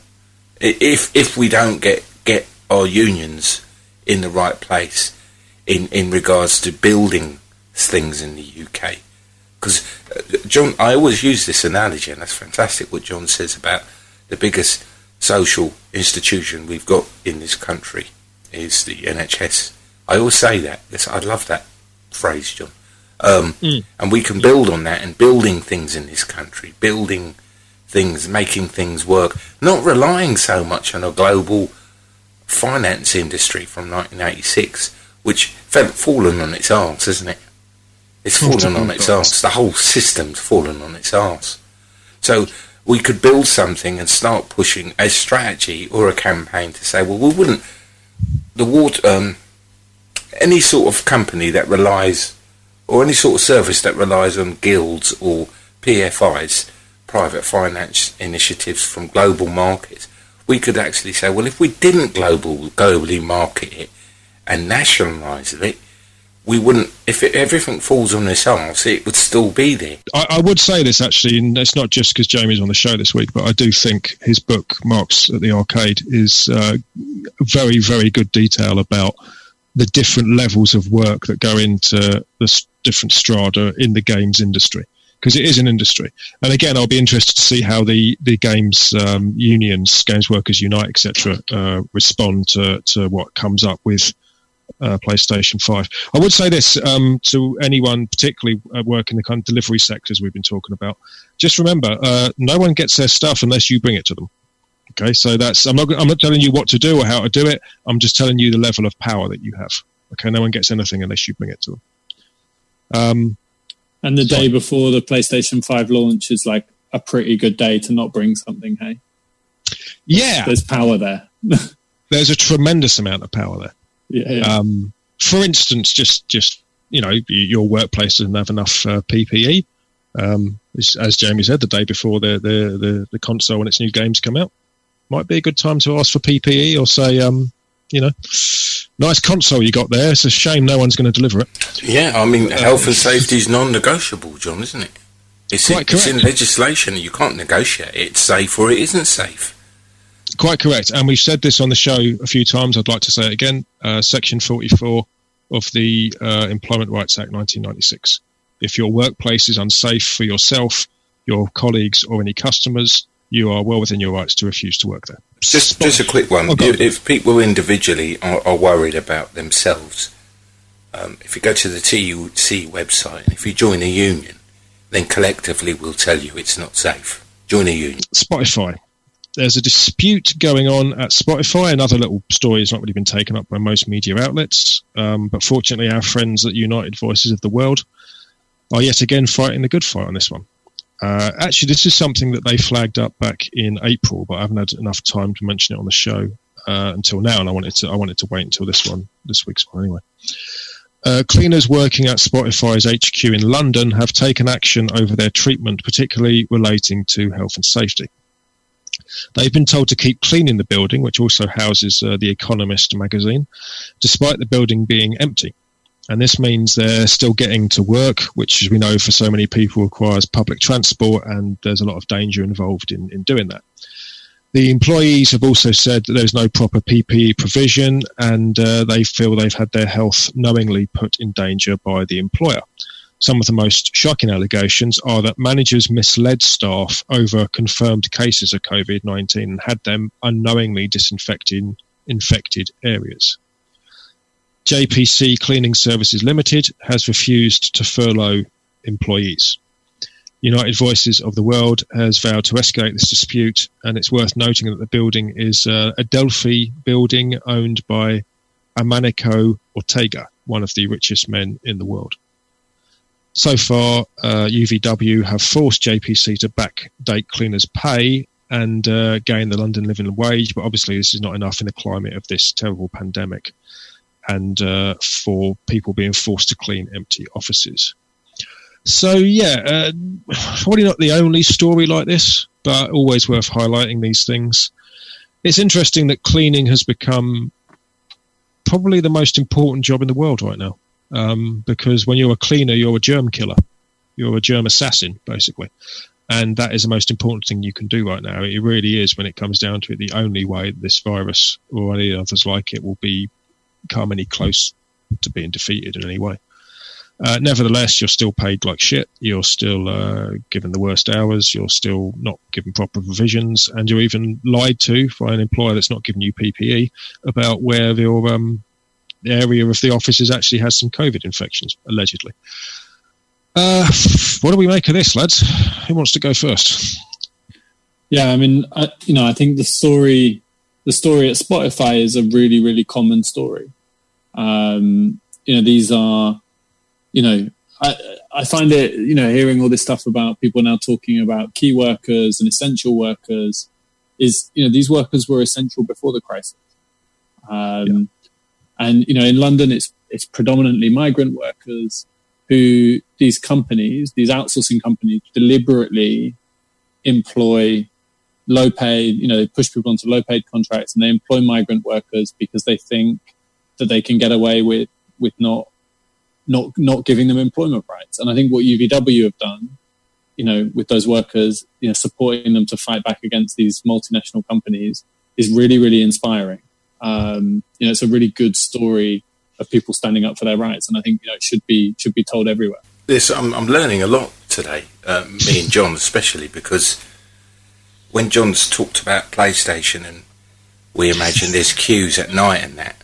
if if we don't get, get our unions in the right place in, in regards to building things in the U K. Because, uh, John, I always use this analogy, and that's fantastic what John says about the biggest social institution we've got in this country is the N H S. I always say that. I love that phrase, John. Um, mm. And we can build on that and building things in this country, building things, making things work, not relying so much on a global finance industry from nineteen eighty-six, which fell fallen on its arse, isn't it? It's fallen on its arse. The whole system's fallen on its arse. So we could build something and start pushing a strategy or a campaign to say, well, we wouldn't, the water, um, any sort of company that relies, or any sort of service that relies on guilds or P F Is, private finance initiatives from global markets, we could actually say, well, if we didn't global, globally market it and nationalise it, we wouldn't, if it, everything falls on this arse, it would still be there. I, I would say this, actually, and it's not just because Jamie's on the show this week, but I do think his book, Marx at the Arcade, is uh, very, very good detail about the different levels of work that go into the different strata in the games industry. Because it is an industry. And again, I'll be interested to see how the, the games um, unions, Games Workers Unite, et cetera, uh, respond to, to what comes up with uh, PlayStation five. I would say this um, to anyone, particularly uh, working in the kind of delivery sectors we've been talking about. Just remember, uh, no one gets their stuff unless you bring it to them. Okay, so that's I'm not I'm not telling you what to do or how to do it. I'm just telling you the level of power that you have. Okay, no one gets anything unless you bring it to them. Um. And the day before the PlayStation five launch is like a pretty good day to not bring something, hey? Yeah. There's power there. There's a tremendous amount of power there. Yeah. yeah. Um, for instance, just, just you know, your workplace doesn't have enough uh, P P E. Um, as Jamie said, the day before the, the, the, the console and its new games come out. Might be a good time to ask for P P E or say, um, you know, nice console you got there. It's a shame no one's going to deliver it. Yeah, I mean, uh, health and safety is non-negotiable, John, isn't it? It's in, it's in legislation. You can't negotiate. It's safe or it isn't safe. Quite correct. And we've said this on the show a few times. I'd like to say it again. Uh, Section forty-four of the uh, Employment Rights Act nineteen ninety-six. If your workplace is unsafe for yourself, your colleagues or any customers, you are well within your rights to refuse to work there. Just, just a quick one. Oh, if people individually are, are worried about themselves, um, if you go to the T U C website and if you join a union, then collectively we'll tell you it's not safe. Join a union. Spotify. there's a dispute going on at Spotify. Another little story has not really been taken up by most media outlets, um, but fortunately our friends at United Voices of the World are yet again fighting the good fight on this one. Uh, actually, this is something that they flagged up back in April, but I haven't had enough time to mention it on the show uh, until now, and I wanted to I wanted to wait until this one, this week's one anyway. Uh, cleaners working at Spotify's H Q in London have taken action over their treatment, particularly relating to health and safety. They've been told to keep cleaning the building, which also houses uh, The Economist magazine, despite the building being empty. And this means they're still getting to work, which, as we know, for so many people requires public transport, and there's a lot of danger involved in, in doing that. The employees have also said that there's no proper P P E provision, and uh, they feel they've had their health knowingly put in danger by the employer. Some of the most shocking allegations are that managers misled staff over confirmed cases of COVID nineteen and had them unknowingly disinfecting infected areas. J P C Cleaning Services Limited has refused to furlough employees. United Voices of the World has vowed to escalate this dispute, and it's worth noting that the building is uh, a Delphi building owned by Amanico Ortega, one of the richest men in the world. So far, uh, U V W have forced J P C to backdate cleaners' pay and uh, gain the London living wage, but obviously this is not enough in the climate of this terrible pandemic and uh, for people being forced to clean empty offices. So, yeah, uh, probably not the only story like this, but always worth highlighting these things. It's interesting that cleaning has become probably the most important job in the world right now, um, because when you're a cleaner, you're a germ killer. You're a germ assassin, basically. And that is the most important thing you can do right now. It really is, when it comes down to it, the only way that this virus or any others like it will be come any close to being defeated in any way. Uh, nevertheless, you're still paid like shit. You're still uh, given the worst hours. You're still not given proper provisions, and you're even lied to by an employer that's not giving you P P E about where your um, the area of the offices actually has some COVID infections, allegedly. Uh, what do we make of this, lads? Who wants to go first? Yeah, I mean, I, you know, I think the story, the story at Spotify is a really, really common story. Um, you know, these are. You know, I, I find it, you know, hearing all this stuff about people now talking about key workers and essential workers is, you know, these workers were essential before the crisis. Um, yeah. And, you know, in London, it's it's predominantly migrant workers who these companies, these outsourcing companies, deliberately employ low paid, you know, they push people onto low paid contracts and they employ migrant workers because they think that they can get away with, with not, not not giving them employment rights. And I think what U V W have done, you know, with those workers, you know, supporting them to fight back against these multinational companies is really, really inspiring. Um, you know, it's a really good story of people standing up for their rights. And I think, you know, it should be should be told everywhere. This, I'm, I'm learning a lot today, uh, me and John especially, because when John's talked about PlayStation and we imagine there's queues at night and that,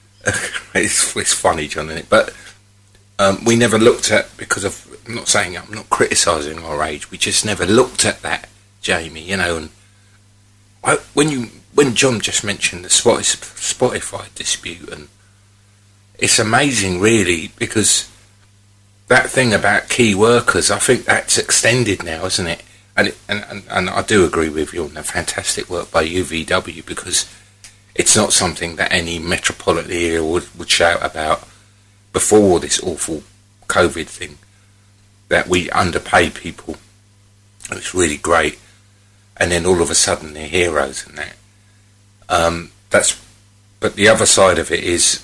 it's, it's funny, John, isn't it? But Um, we never looked at, because of, I'm not saying, I'm not criticising our age, we just never looked at that, Jamie, you know, and I, when you, when John just mentioned the Spotify dispute, and it's amazing really, because that thing about key workers, I think that's extended now, isn't it? And, it, and, and, and I do agree with you on the fantastic work by U V W, because it's not something that any metropolitan area would, would shout about before this awful COVID thing, that we underpay people. It's really great. And then all of a sudden they're heroes and that. Um, that's, but the other side of it is,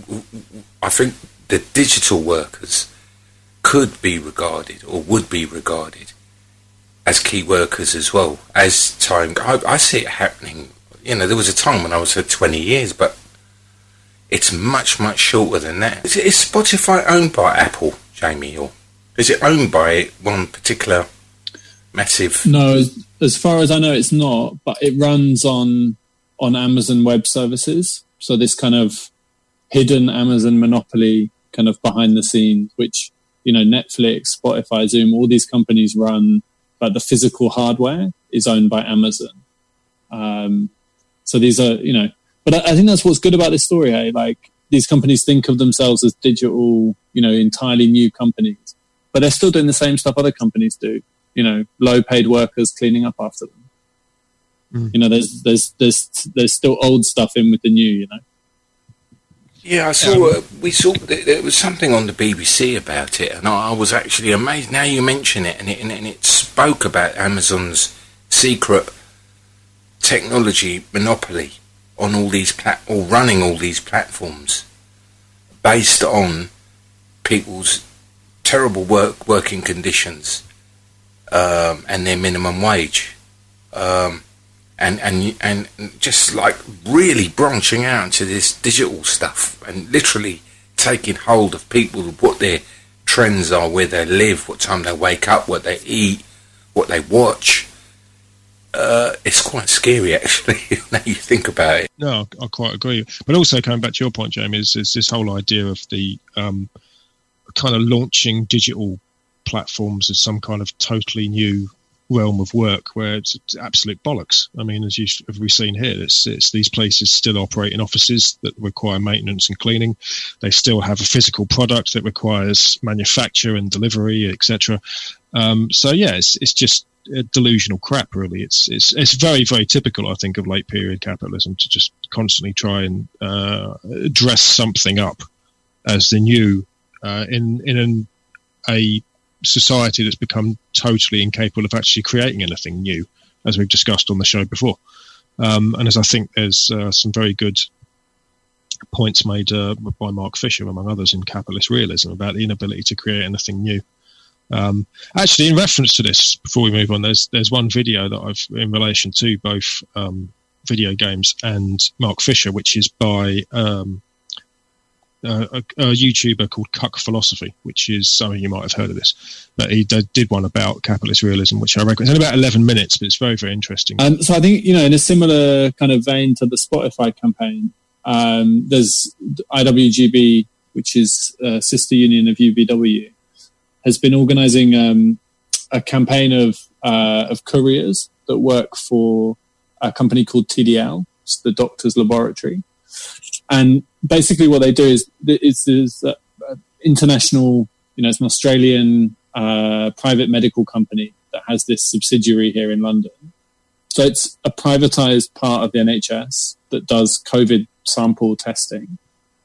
I think the digital workers could be regarded or would be regarded as key workers as well. As time, I, I see it happening. You know, there was a time when I was for twenty years, but it's much, much shorter than that. Is, it, is Spotify owned by Apple, Jamie, or is it owned by one particular massive... No, as, as far as I know, it's not, but it runs on on Amazon Web Services. So this kind of hidden Amazon monopoly kind of behind the scenes, which, you know, Netflix, Spotify, Zoom, all these companies run, but the physical hardware is owned by Amazon. Um, so these are, you know, but I, I think that's what's good about this story. Hey? Like these companies think of themselves as digital, you know, entirely new companies, but they're still doing the same stuff other companies do. You know, low paid workers cleaning up after them. Mm. You know, there's there's there's there's still old stuff in with the new. You know. Yeah, I saw. Uh, we saw. There was something on the B B C about it, and I, I was actually amazed. Now you mention it, and it and it spoke about Amazon's secret technology monopoly on all these plat or running all these platforms based on people's terrible work working conditions um, and their minimum wage. Um, And, and and just like really branching out into this digital stuff and literally taking hold of people, what their trends are, where they live, what time they wake up, what they eat, what they watch. Uh, it's quite scary, actually, now you think about it. No, I quite agree. But also, coming back to your point, Jamie, is, is this whole idea of the um, kind of launching digital platforms as some kind of totally new realm of work where it's, it's absolute bollocks. I mean, as, you, as we've seen here, it's, it's these places still operate in offices that require maintenance and cleaning. They still have a physical product that requires manufacture and delivery, et cetera. Um, so yeah, it's it's just a delusional crap, really. It's it's it's very very typical, I think, of late period capitalism to just constantly try and uh, dress something up as the new uh, in in an, a society that's become totally incapable of actually creating anything new, as we've discussed on the show before. Um, and as I think there's uh, some very good points made uh, by Mark Fisher, among others, in Capitalist Realism about the inability to create anything new. Um, actually, in reference to this, before we move on, there's there's one video that I've, in relation to both um, video games and Mark Fisher, which is by um, Uh, a, a YouTuber called Cuck Philosophy, which is something you might have heard of this, but he d- did one about capitalist realism, which I recommend. It's only about eleven minutes, but it's very, very interesting. Um, so I think, you know, in a similar kind of vein to the Spotify campaign, um, there's I W G B, which is a sister union of U V W, has been organising um, a campaign of uh, of couriers that work for a company called T D L, it's the Doctors Laboratory. And basically what they do is it's this uh, international, you know, it's an Australian uh, private medical company that has this subsidiary here in London. So it's a privatized part of the N H S that does COVID sample testing.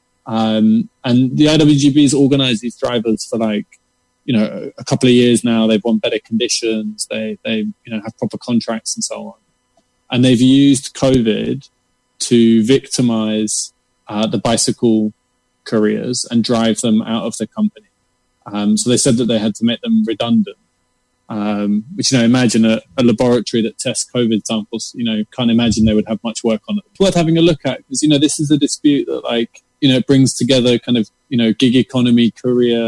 Um, and the I W G B has organized these drivers for like, you know, a couple of years now. They've won better conditions. They, they, you know, have proper contracts and so on. And they've used COVID to victimize Uh, the bicycle couriers and drive them out of the company. Um, so they said that they had to make them redundant, um, which, you know, imagine a, a laboratory that tests COVID samples, you know, can't imagine they would have much work on it. It's worth having a look at because, you know, this is a dispute that, like, you know, brings together kind of, you know, gig economy, career,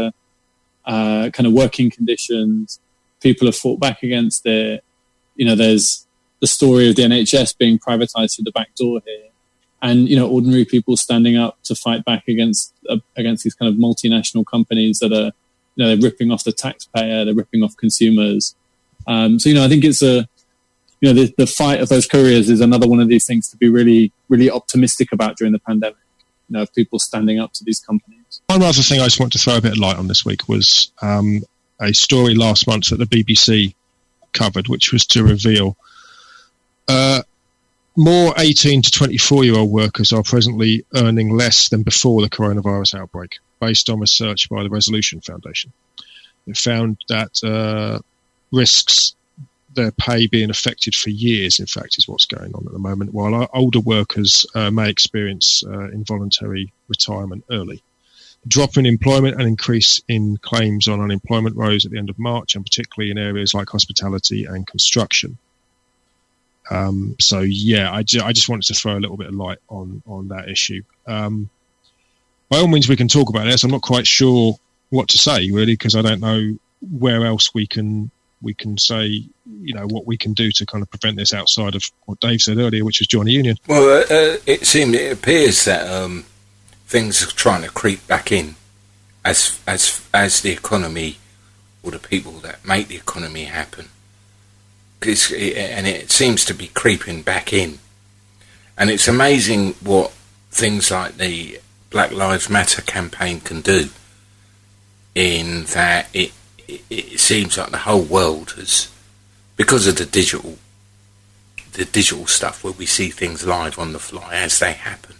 uh, kind of working conditions. People have fought back against it. You know, there's the story of the N H S being privatized through the back door here. And, you know, ordinary people standing up to fight back against uh, against these kind of multinational companies that are, you know, they're ripping off the taxpayer, they're ripping off consumers. Um, so, you know, I think it's a, you know, the, the fight of those couriers is another one of these things to be really, really optimistic about during the pandemic, you know, of people standing up to these companies. One other thing I just want to throw a bit of light on this week was um, a story last month that the B B C covered, which was to reveal uh, more eighteen to twenty-four-year-old workers are presently earning less than before the coronavirus outbreak, based on research by the Resolution Foundation. It found that uh, risks their pay being affected for years, in fact, is what's going on at the moment, while older workers uh, may experience uh, involuntary retirement early. The drop in employment and increase in claims on unemployment rose at the end of March, and particularly in areas like hospitality and construction. Um, so, yeah, I, ju- I just wanted to throw a little bit of light on, on that issue. Um, by all means, we can talk about this. I'm not quite sure what to say, really, because I don't know where else we can we can say, you know, what we can do to kind of prevent this outside of what Dave said earlier, which was join a union. Well, uh, uh, it seems, it appears that um, things are trying to creep back in as as as the economy, or the people that make the economy happen, it's, it, and it seems to be creeping back in. And it's amazing what things like the Black Lives Matter campaign can do, in that it, it, it seems like the whole world has, because of the digital, the digital stuff where we see things live on the fly as they happen.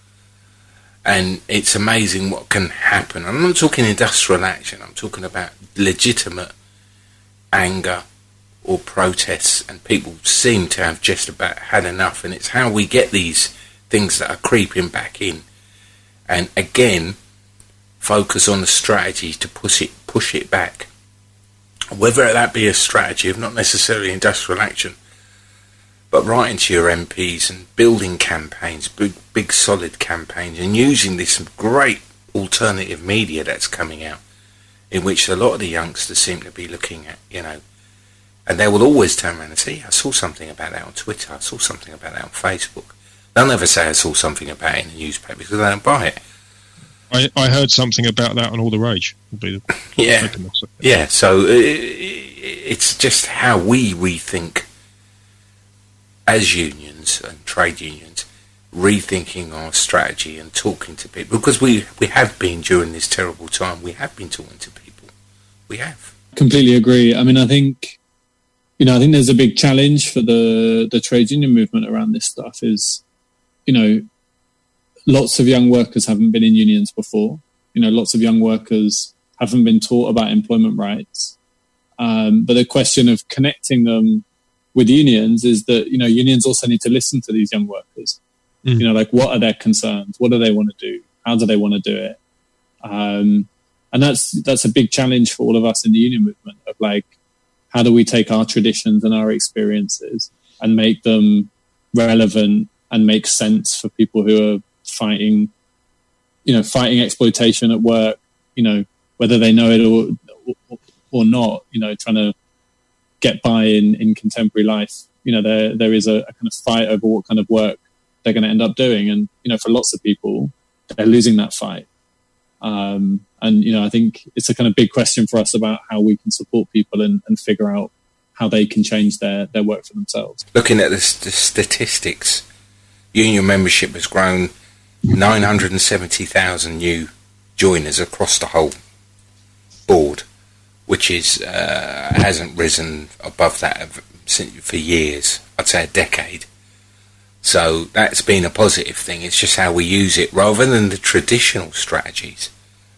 And it's amazing what can happen. I'm not talking industrial action, I'm talking about legitimate anger or protests, and people seem to have just about had enough. And it's how we get these things that are creeping back in, and again focus on the strategy to push it push it back, whether that be a strategy of not necessarily industrial action, but writing to your M Ps and building campaigns, big, big solid campaigns, and using this great alternative media that's coming out, in which a lot of the youngsters seem to be looking at, you know, and they will always turn around and say, I saw something about that on Twitter, I saw something about that on Facebook. They'll never say I saw something about it in the newspaper, because they don't buy it. I, I heard something about that on All the Rage. Would be the, yeah, yeah. So it, it's just how we rethink as unions and trade unions, rethinking our strategy and talking to people, because we we have been, during this terrible time, we have been talking to people. We have. Completely agree. I mean, I think, you know, I think there's a big challenge for the the trade union movement around this stuff. Is, you know, lots of young workers haven't been in unions before. You know, lots of young workers haven't been taught about employment rights. Um, but the question of connecting them with unions is that, you know, unions also need to listen to these young workers. Mm. You know, like, what are their concerns? What do they want to do? How do they want to do it? Um, and that's that's a big challenge for all of us in the union movement, of like, how do we take our traditions and our experiences and make them relevant and make sense for people who are fighting, you know, fighting exploitation at work, you know, whether they know it or or, or not, you know, trying to get by in, in contemporary life. You know, there there is a, a kind of fight over what kind of work they're going to end up doing. And, you know, for lots of people, they're losing that fight. Um, and, you know, I think it's a kind of big question for us about how we can support people and, and figure out how they can change their, their work for themselves. Looking at the, the statistics, union membership has grown nine hundred seventy thousand new joiners across the whole board, which is uh, hasn't risen above that for years. I'd say a decade. So that's been a positive thing. It's just how we use it, rather than the traditional strategies.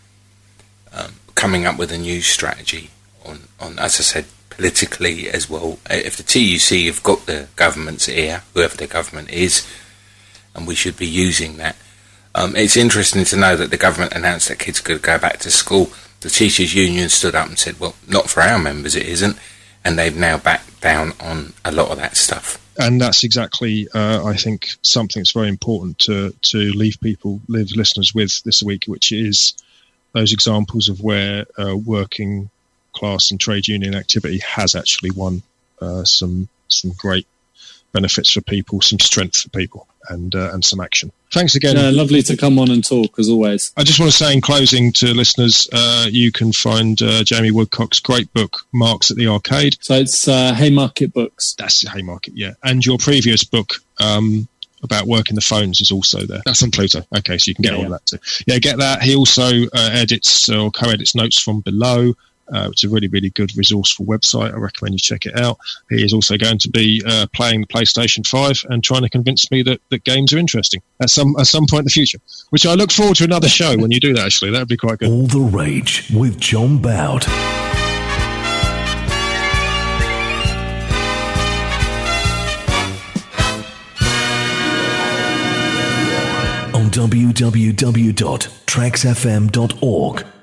Um, coming up with a new strategy on, on, as I said, politically as well. If the T U C have got the government's ear, whoever the government is, and we should be using that. Um, it's interesting to know that the government announced that kids could go back to school. The teachers' union stood up and said, well, not for our members it isn't, and they've now backed down on a lot of that stuff. And that's exactly, uh, I think, something that's very important to, to leave people, leave listeners with this week, which is those examples of where uh, working class and trade union activity has actually won uh, some some great benefits for people, some strength for people, and uh, and some action. Thanks again. Yeah, lovely to come on and talk, as always. I just want to say in closing to listeners, uh, you can find uh, Jamie Woodcock's great book, Marx at the Arcade. So it's uh, Haymarket Books. That's Haymarket, yeah. And your previous book um, about working the phones is also there. That's on Pluto. Okay, so you can get yeah, on yeah. that too. Yeah, get that. He also uh, edits or co-edits Notes from Below. Uh, it's a really, really good, resourceful website. I recommend you check it out. He is also going to be uh, playing the PlayStation five and trying to convince me that, that games are interesting at some at some point in the future, which I look forward to another show when you do that, actually. That would be quite good. All the Rage with John Bout. On w w w dot tracks f m dot org.